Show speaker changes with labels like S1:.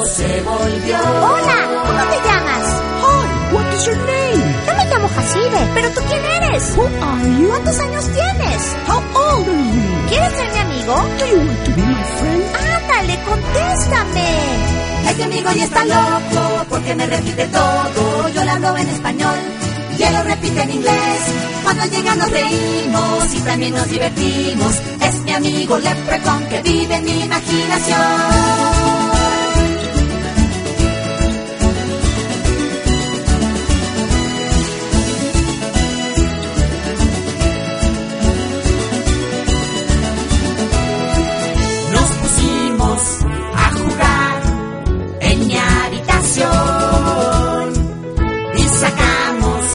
S1: loco se volvió.
S2: Hola, ¿cómo te llamas?
S3: Hi, what is your name?
S2: Yo me llamo Haside, ¿pero tú quién eres?
S3: Who are you?
S2: ¿Cuántos años tienes?
S3: How old are you?
S2: ¿Quieres ser mi amigo?
S3: Do you want to be my friend?
S2: Ándale, contéstame.
S1: Este amigo ya está loco porque me repite todo. Yo le hablo en español y él lo repite en inglés. Cuando llega nos reímos y también nos divertimos. Es mi amigo Leprechaun que vive en mi imaginación.